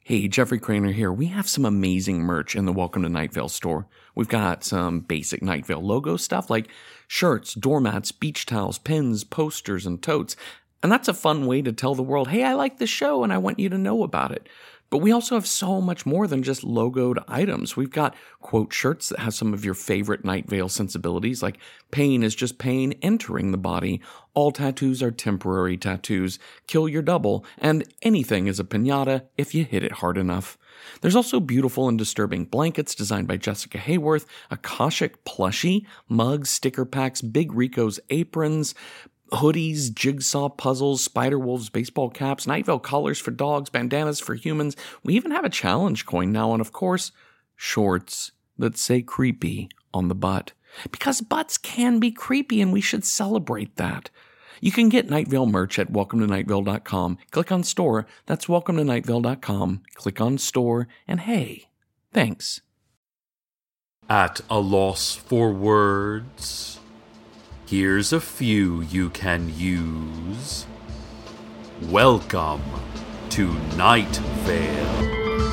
Hey, Jeffrey Craner here. We have some amazing merch in the Welcome to Night Vale store. We've got some basic Night Vale logo stuff like shirts, doormats, beach towels, pins, posters, and totes. And that's a fun way to tell the world, hey, I like this show and I want you to know about it. But we also have so much more than just logoed items. We've got quote shirts that have some of your favorite Night Vale sensibilities, like pain is just pain entering the body, all tattoos are temporary tattoos, kill your double, and anything is a piñata if you hit it hard enough. There's also beautiful and disturbing blankets designed by Jessica Hayworth, Akashic plushie, mugs, sticker packs, Big Rico's aprons, hoodies, jigsaw puzzles, Spider-Wolves baseball caps, Night Vale collars for dogs, bandanas for humans. We even have a challenge coin now, and of course, shorts that say creepy on the butt. Because butts can be creepy, and we should celebrate that. You can get Night Vale merch at welcometonightvale.com. Click on store. That's welcometonightvale.com. Click on store, and hey, thanks. At a loss for words? Here's a few you can use. Welcome to Night Vale.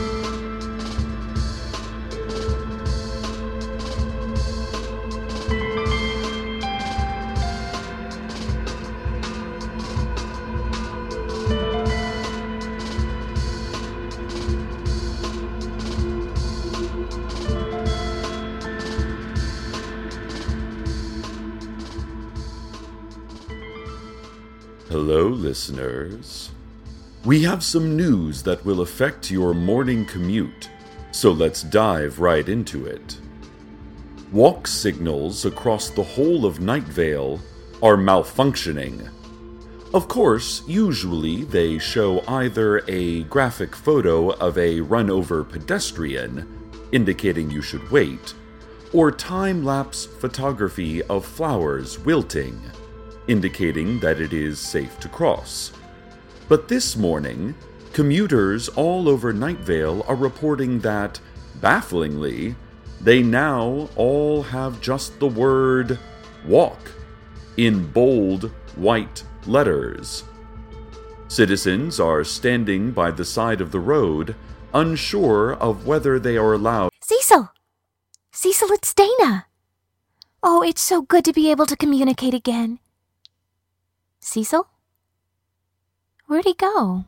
Hello, listeners. We have some news that will affect your morning commute, so let's dive right into it. Walk signals across the whole of Night Vale are malfunctioning. Of course, usually they show either a graphic photo of a run-over pedestrian, indicating you should wait, or time-lapse photography of flowers wilting, indicating that it is safe to cross. But this morning, commuters all over Night Vale are reporting that, bafflingly, they now all have just the word walk in bold white letters. Citizens are standing by the side of the road, unsure of whether they are allowed. Cecil, it's Dana. Oh, it's so good to be able to communicate again. Cecil? Where'd he go?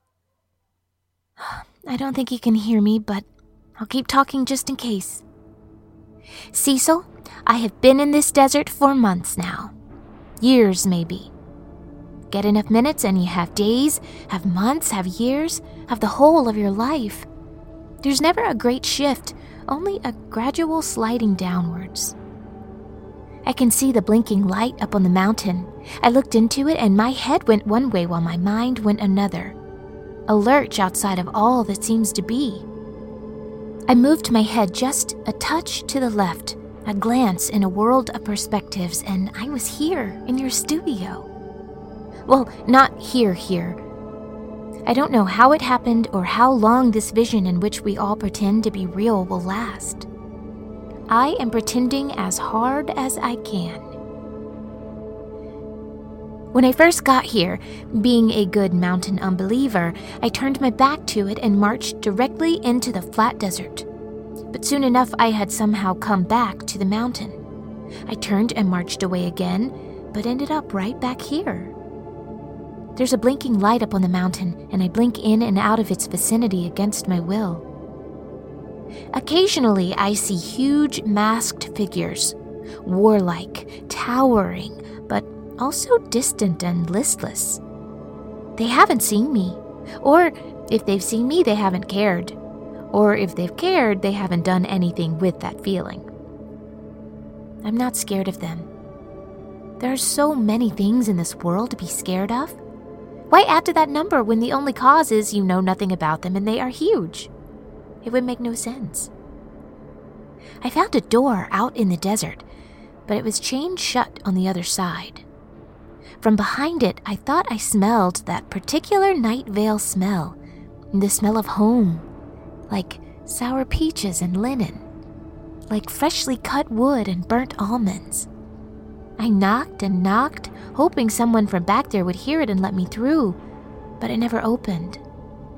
I don't think he can hear me, but I'll keep talking just in case. Cecil, I have been in this desert for months now. Years, maybe. Get enough minutes and you have days, have months, have years, have the whole of your life. There's never a great shift, only a gradual sliding downwards. I can see the blinking light up on the mountain. I looked into it and my head went one way while my mind went another. A lurch outside of all that seems to be. I moved my head just a touch to the left, a glance in a world of perspectives, and I was here in your studio. Well, not here. I don't know how it happened or how long this vision in which we all pretend to be real will last. I am pretending as hard as I can. When I first got here, being a good mountain unbeliever, I turned my back to it and marched directly into the flat desert. But soon enough, I had somehow come back to the mountain. I turned and marched away again, but ended up right back here. There's a blinking light up on the mountain, and I blink in and out of its vicinity against my will. Occasionally, I see huge masked figures, warlike, towering, but also distant and listless. They haven't seen me, or if they've seen me, they haven't cared, or if they've cared, they haven't done anything with that feeling. I'm not scared of them. There are so many things in this world to be scared of. Why add to that number when the only cause is you know nothing about them and they are huge? It would make no sense. I found a door out in the desert, but it was chained shut on the other side. From behind it, I thought I smelled that particular Night Vale smell, the smell of home, like sour peaches and linen, like freshly cut wood and burnt almonds. I knocked and knocked, hoping someone from back there would hear it and let me through, but it never opened.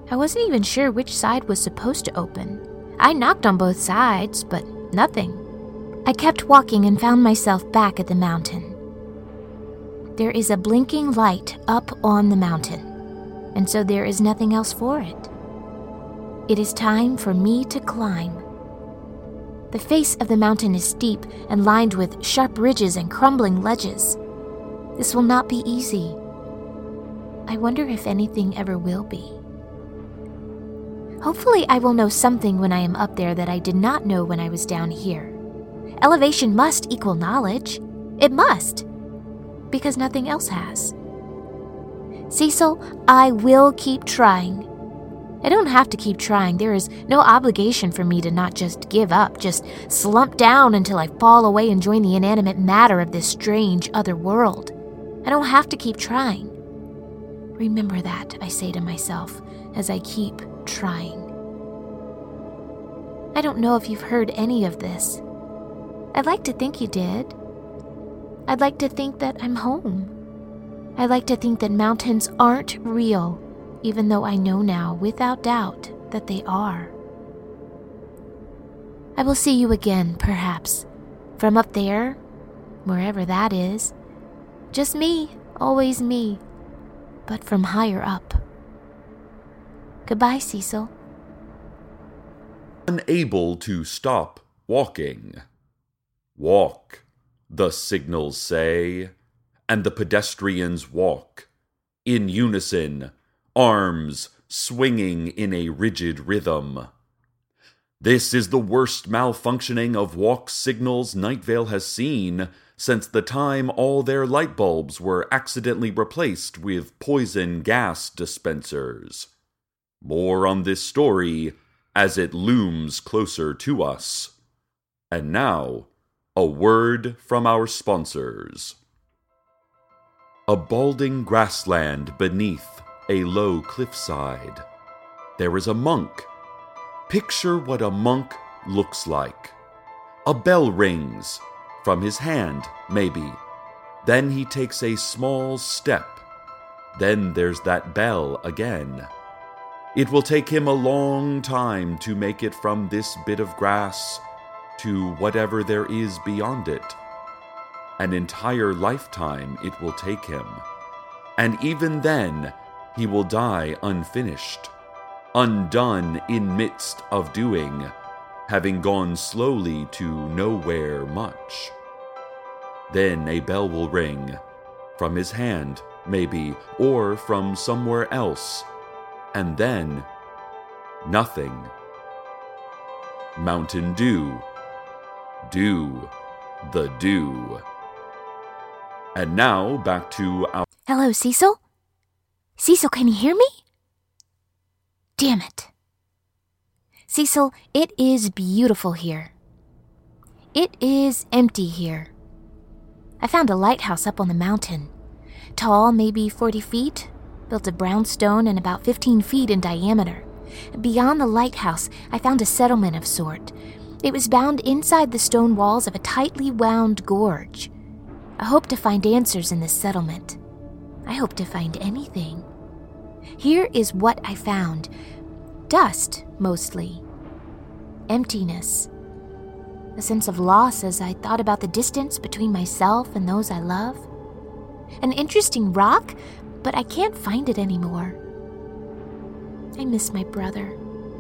I wasn't even sure which side was supposed to open. I knocked on both sides, but nothing. I kept walking and found myself back at the mountain. There is a blinking light up on the mountain, and so there is nothing else for it. It is time for me to climb. The face of the mountain is steep and lined with sharp ridges and crumbling ledges. This will not be easy. I wonder if anything ever will be. Hopefully I will know something when I am up there that I did not know when I was down here. Elevation must equal knowledge. It must. Because nothing else has. Cecil, I will keep trying. I don't have to keep trying. There is no obligation for me to not just give up, just slump down until I fall away and join the inanimate matter of this strange other world. I don't have to keep trying. Remember that, I say to myself, as I keep trying. I don't know if you've heard any of this. I'd like to think you did. I'd like to think that I'm home. I'd like to think that mountains aren't real, even though I know now, without doubt, that they are. I will see you again, perhaps, from up there, wherever that is. Just me, always me, but from higher up. Goodbye, Cecil. Unable to stop walking. Walk, the signals say, and the pedestrians walk, in unison, arms swinging in a rigid rhythm. This is the worst malfunctioning of walk signals Night Vale has seen since the time all their light bulbs were accidentally replaced with poison gas dispensers. More on this story as it looms closer to us. And now, a word from our sponsors. A balding grassland beneath a low cliffside. There is a monk. Picture what a monk looks like. A bell rings, from his hand, maybe. Then he takes a small step. Then there's that bell again. It will take him a long time to make it from this bit of grass to whatever there is beyond it. An entire lifetime it will take him. And even then, he will die unfinished, undone in midst of doing, having gone slowly to nowhere much. Then a bell will ring, from his hand, maybe, or from somewhere else, and then nothing. Mountain Dew. Dew. The dew. And now, back to our... Hello, Cecil? Cecil, can you hear me? Damn it. Cecil, it is beautiful here. It is empty here. I found a lighthouse up on the mountain. Tall, maybe 40 feet, built of brown stone and about 15 feet in diameter. Beyond the lighthouse, I found a settlement of sort. It was bound inside the stone walls of a tightly wound gorge. I hope to find answers in this settlement. I hope to find anything. Here is what I found. Dust, mostly. Emptiness. A sense of loss as I thought about the distance between myself and those I love. An interesting rock, but I can't find it anymore. I miss my brother.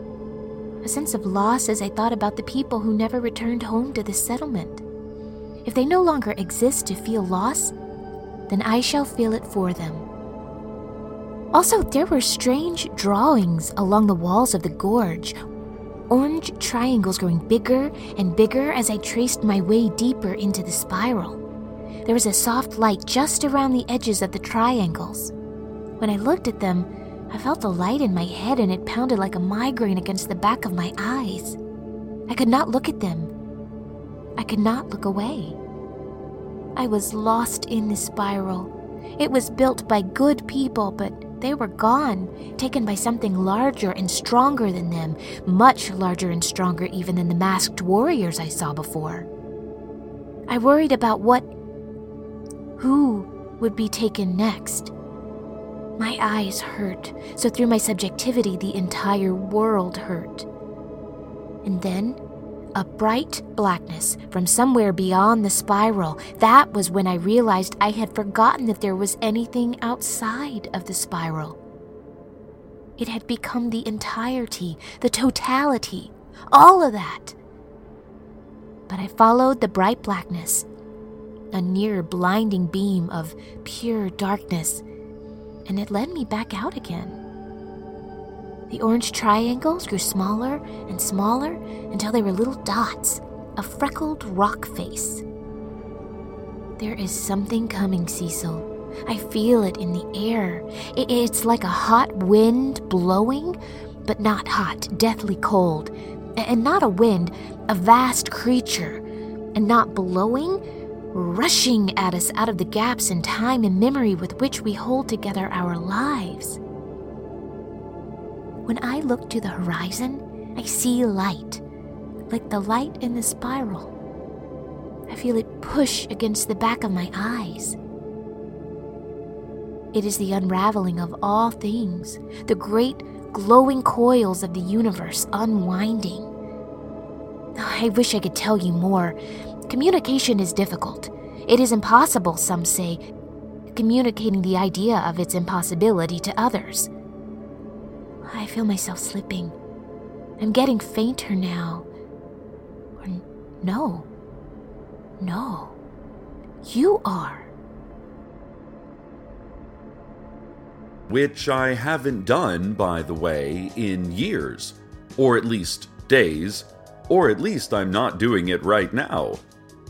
A sense of loss as I thought about the people who never returned home to the settlement. If they no longer exist to feel loss, then I shall feel it for them. Also, there were strange drawings along the walls of the gorge. Orange triangles growing bigger and bigger as I traced my way deeper into the spiral. There was a soft light just around the edges of the triangles. When I looked at them, I felt the light in my head and it pounded like a migraine against the back of my eyes. I could not look at them. I could not look away. I was lost in the spiral. It was built by good people, but they were gone, taken by something larger and stronger than them, much larger and stronger even than the masked warriors I saw before. I worried about who would be taken next. My eyes hurt, so through my subjectivity, the entire world hurt. And then, a bright blackness from somewhere beyond the spiral. That was when I realized I had forgotten that there was anything outside of the spiral. It had become the entirety, the totality, all of that. But I followed the bright blackness, a near blinding beam of pure darkness, and it led me back out again. The orange triangles grew smaller and smaller until they were little dots, a freckled rock face. There is something coming, Cecil. I feel it in the air. It's like a hot wind blowing, but not hot, deathly cold. And not a wind, a vast creature. And not blowing, rushing at us out of the gaps in time and memory with which we hold together our lives. When I look to the horizon, I see light, like the light in the spiral. I feel it push against the back of my eyes. It is the unraveling of all things, the great glowing coils of the universe unwinding. I wish I could tell you more. Communication is difficult. It is impossible, some say, communicating the idea of its impossibility to others. I feel myself slipping. I'm getting fainter now. Or no, you are. Which I haven't done, by the way, in years. Or at least days. Or at least I'm not doing it right now.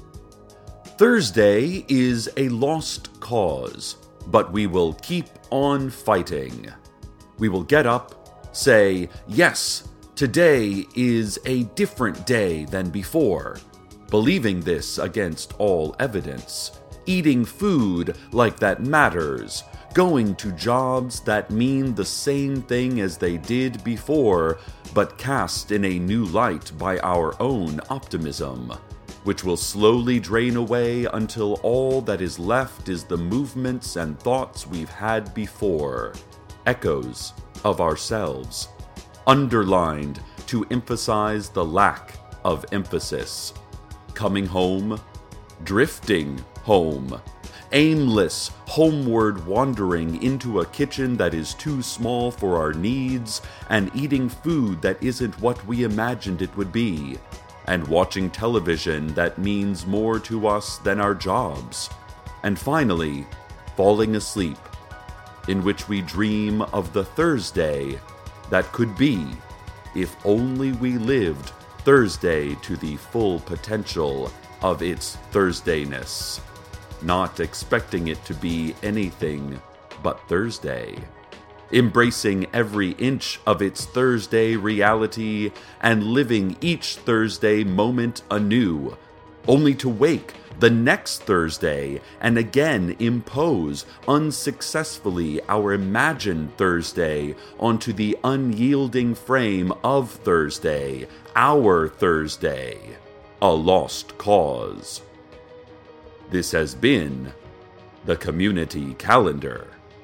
Thursday is a lost cause, but we will keep on fighting. We will get up, say, yes, today is a different day than before, believing this against all evidence, eating food like that matters, going to jobs that mean the same thing as they did before, but cast in a new light by our own optimism, which will slowly drain away until all that is left is the movements and thoughts we've had before, echoes of ourselves, underlined to emphasize the lack of emphasis, coming home, drifting home, aimless, homeward wandering into a kitchen that is too small for our needs, and eating food that isn't what we imagined it would be, and watching television that means more to us than our jobs, and finally, falling asleep, in which we dream of the Thursday that could be, if only we lived Thursday to the full potential of its Thursdayness, not expecting it to be anything but Thursday, embracing every inch of its Thursday reality and living each Thursday moment anew, only to wake the next Thursday and again impose unsuccessfully our imagined Thursday onto the unyielding frame of Thursday, our Thursday, a lost cause. This has been the Community Calendar.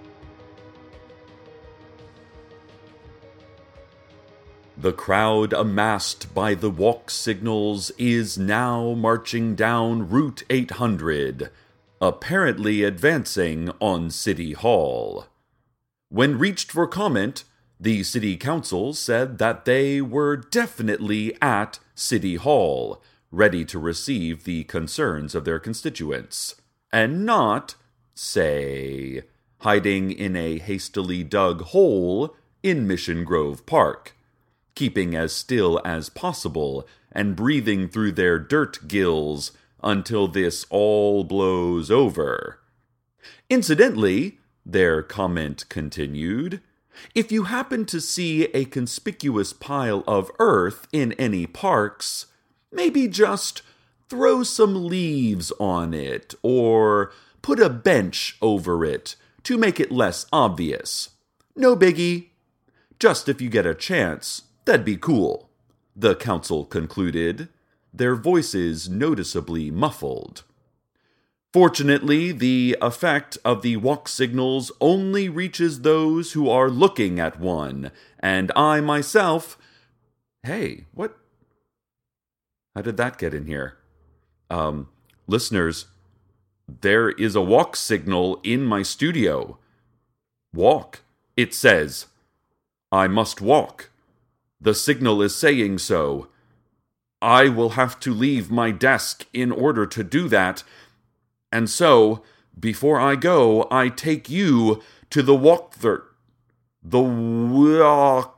The crowd amassed by the walk signals is now marching down Route 800, apparently advancing on City Hall. When reached for comment, the City Council said that they were definitely at City Hall, ready to receive the concerns of their constituents, and not, say, hiding in a hastily dug hole in Mission Grove Park, keeping as still as possible and breathing through their dirt gills until this all blows over. Incidentally, their comment continued, if you happen to see a conspicuous pile of earth in any parks, maybe just throw some leaves on it or put a bench over it to make it less obvious. No biggie. Just if you get a chance, that'd be cool, the council concluded, their voices noticeably muffled. Fortunately, the effect of the walk signals only reaches those who are looking at one, and I myself... Hey, what? How did that get in here? Listeners, there is a walk signal in my studio. Walk, it says. I must walk. The signal is saying so. I will have to leave my desk in order to do that. And so, before I go, I take you to the walk-third. The walk.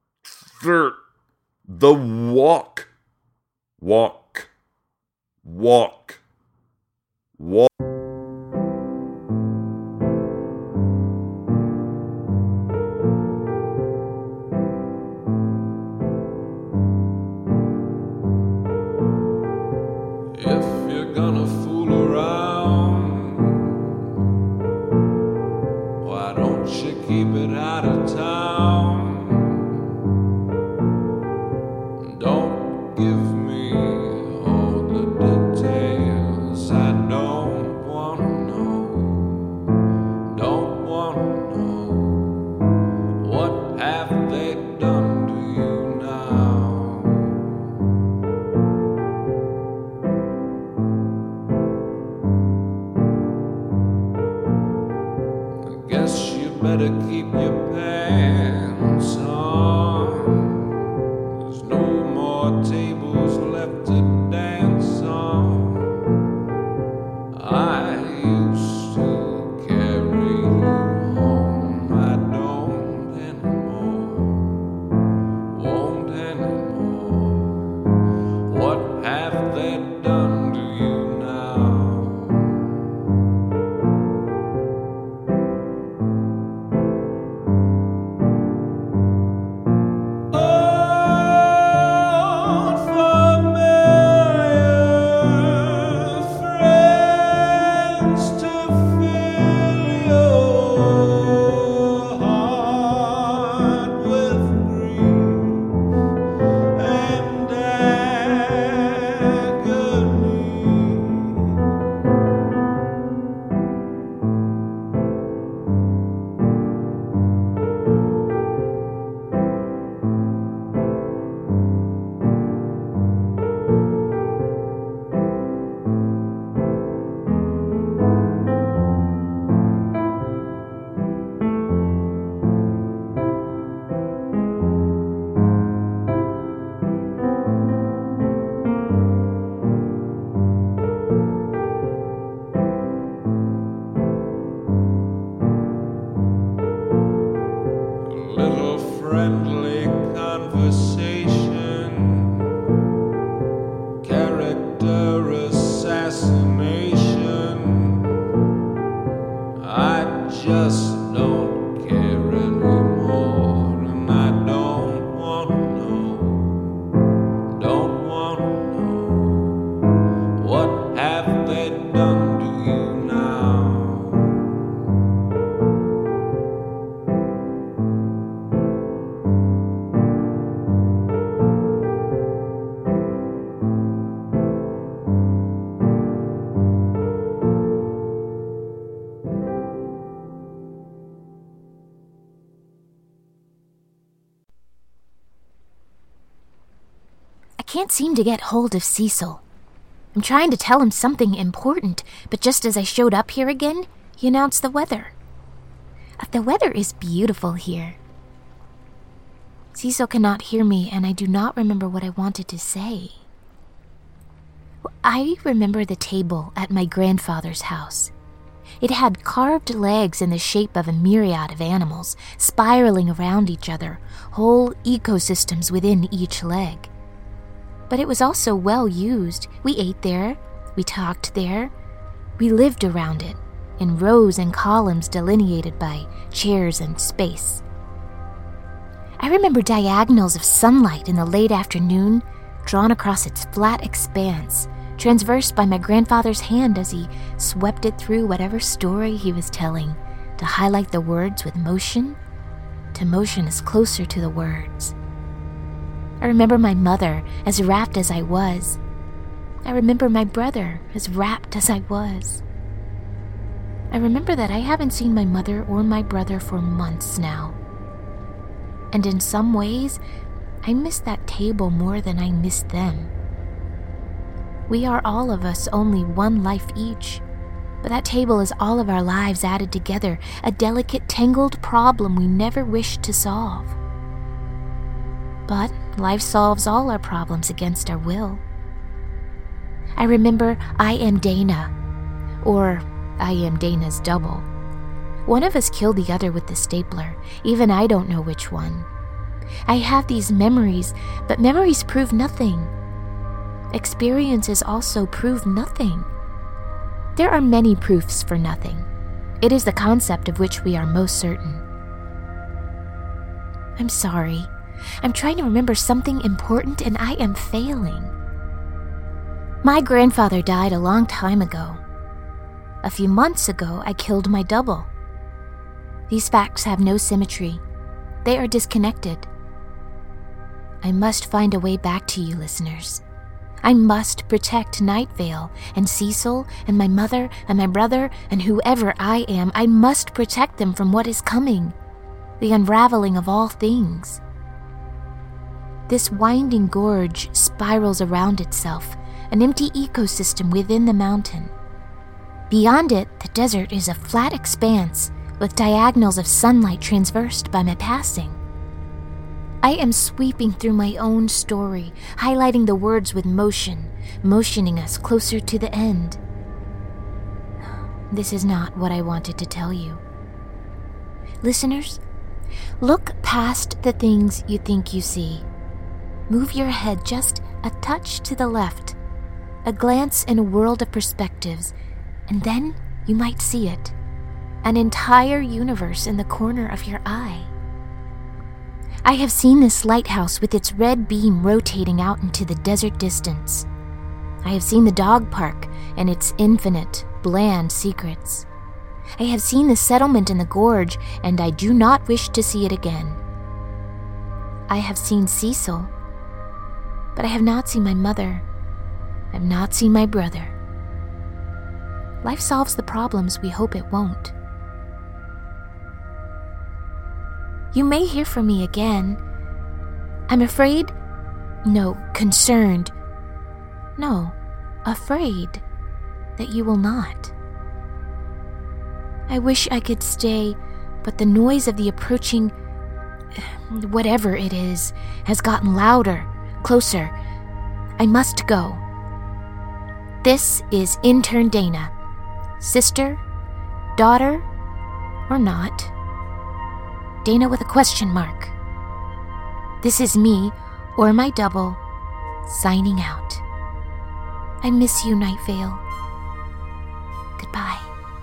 If you're gonna fool around, why don't you keep it out of town? Don't give me all the details I don't wanna know. Don't wanna know. What have they done to you now? Guess you better keep your pants on. There's no more tables left to dance on. I used to carry you home. I don't anymore. Won't anymore. What have they done to you now? Little friendly conversation, character assassination. I just don't care anymore, and I don't wanna know. Don't wanna know. What have they done to you now? I can't seem to get hold of Cecil. I'm trying to tell him something important, but just as I showed up here again, he announced the weather. The weather is beautiful here. Cecil cannot hear me, and I do not remember what I wanted to say. I remember the table at my grandfather's house. It had carved legs in the shape of a myriad of animals, spiraling around each other, whole ecosystems within each leg. But it was also well used. We ate there, we talked there, we lived around it, in rows and columns delineated by chairs and space. I remember diagonals of sunlight in the late afternoon, drawn across its flat expanse, transversed by my grandfather's hand as he swept it through whatever story he was telling, to highlight the words with motion, to motion as closer to the words. I remember my mother as rapt as I was. I remember my brother as rapt as I was. I remember that I haven't seen my mother or my brother for months now. And in some ways, I miss that table more than I miss them. We are all of us only one life each, but that table is all of our lives added together, a delicate, tangled problem we never wished to solve. But life solves all our problems against our will. I remember I am Dana, or I am Dana's double. One of us killed the other with the stapler. Even I don't know which one. I have these memories, but memories prove nothing. Experiences also prove nothing. There are many proofs for nothing. It is the concept of which we are most certain. I'm sorry. I'm trying to remember something important and I am failing. My grandfather died a long time ago. A few months ago, I killed my double. These facts have no symmetry. They are disconnected. I must find a way back to you, listeners. I must protect Night Vale and Cecil and my mother and my brother and whoever I am. I must protect them from what is coming, the unraveling of all things. This winding gorge spirals around itself, an empty ecosystem within the mountain. Beyond it, the desert is a flat expanse with diagonals of sunlight traversed by my passing. I am sweeping through my own story, highlighting the words with motion, motioning us closer to the end. This is not what I wanted to tell you. Listeners, look past the things you think you see. Move your head just a touch to the left, a glance in a world of perspectives, and then you might see it, an entire universe in the corner of your eye. I have seen this lighthouse with its red beam rotating out into the desert distance. I have seen the dog park and its infinite, bland secrets. I have seen the settlement in the gorge, and I do not wish to see it again. I have seen Cecil, but I have not seen my mother. I have not seen my brother. Life solves the problems we hope it won't. You may hear from me again. I'm afraid, concerned, afraid that you will not. I wish I could stay, but the noise of the approaching, whatever it is, has gotten louder, closer. I must go. This is Intern Dana. Sister, daughter, or not. Dana with a question mark. This is me, or my double, signing out. I miss you, Night Vale. Goodbye.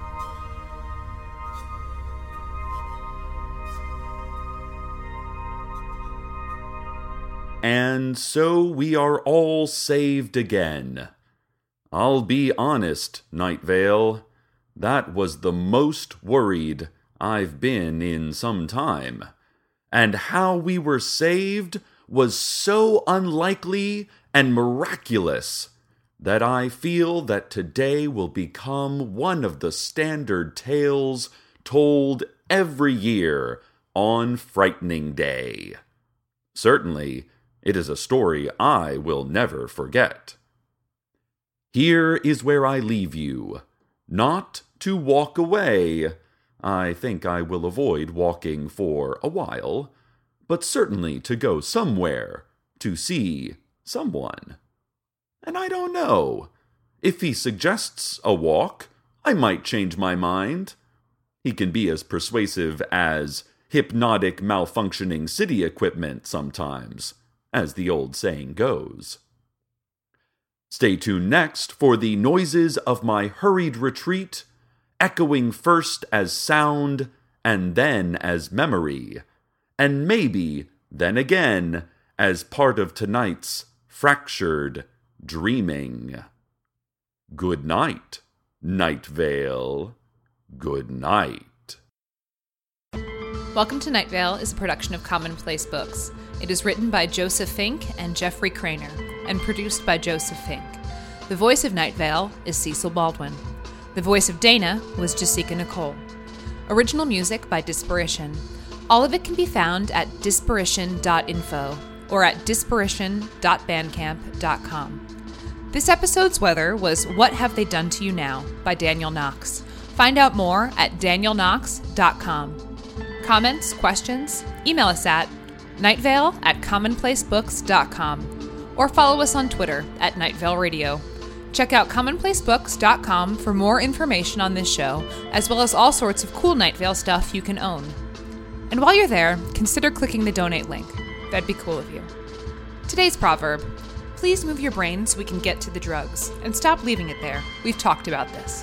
And so we are all saved again. I'll be honest, Night Vale, that was the most worried I've been in some time. And how we were saved was so unlikely and miraculous that I feel that today will become one of the standard tales told every year on Frightening Day. Certainly, it is a story I will never forget. Here is where I leave you, not to walk away. I think I will avoid walking for a while, but certainly to go somewhere to see someone. And I don't know. If he suggests a walk, I might change my mind. He can be as persuasive as hypnotic malfunctioning city equipment sometimes, as the old saying goes. Stay tuned next for the noises of my hurried retreat, echoing first as sound and then as memory, and maybe then again as part of tonight's fractured dreaming. Good night, Night Vale. Good night. Welcome to Night Vale is a production of Commonplace Books. It is written by Joseph Fink and Jeffrey Craner, and produced by Joseph Fink. The voice of Night Vale is Cecil Baldwin. The voice of Dana was Jessica Nicole. Original music by Disparition. All of it can be found at disparition.info or at disparition.bandcamp.com. This episode's weather was What Have They Done to You Now by Daniel Knox. Find out more at danielknox.com. Comments, questions? Email us at nightvale@commonplacebooks.com or follow us on Twitter at Nightvale Radio. Check out commonplacebooks.com for more information on this show, as well as all sorts of cool Night Vale stuff you can own. And while you're there, consider clicking the donate link. That'd be cool of you. Today's proverb: please move your brain so we can get to the drugs, and stop leaving it there. We've talked about this.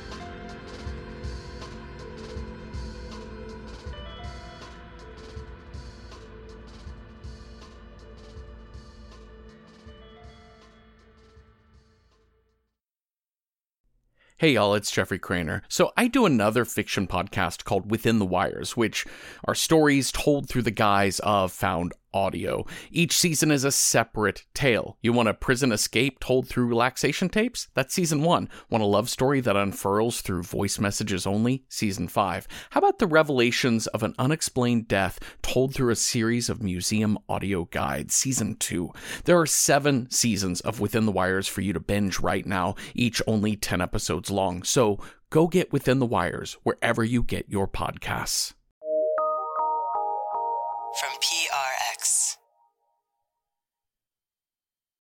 Hey y'all, it's Jeffrey Craner. So I do another fiction podcast called Within the Wires, which are stories told through the guise of found audio. Each season is a separate tale. You want a prison escape told through relaxation tapes? That's season 1. Want a love story that unfurls through voice messages only? Season 5. How about the revelations of an unexplained death told through a series of museum audio guides? Season 2. There are 7 seasons of Within the Wires for you to binge right now, each only 10 episodes long. So go get Within the Wires wherever you get your podcasts.